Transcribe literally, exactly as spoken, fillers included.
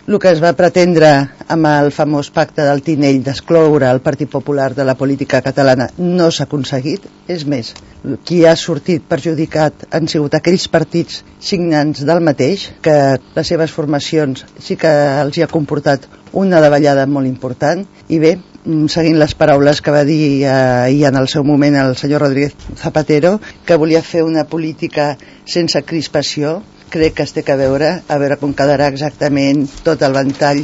El que es va pretendre amb el famós pacte del Tinell d'excloure el Partit Popular de la política catalana no s'ha aconseguit. És més, qui ha sortit perjudicat han sigut aquells partits signants del mateix, que les seves formacions sí que els hi ha comportat una davallada molt important. I bé, seguint les paraules que va dir ahir en el seu moment el senyor Rodríguez Zapatero, que volia fer una política sense crispació, crec que es té que veure, a veure com quedarà exactament tot el ventall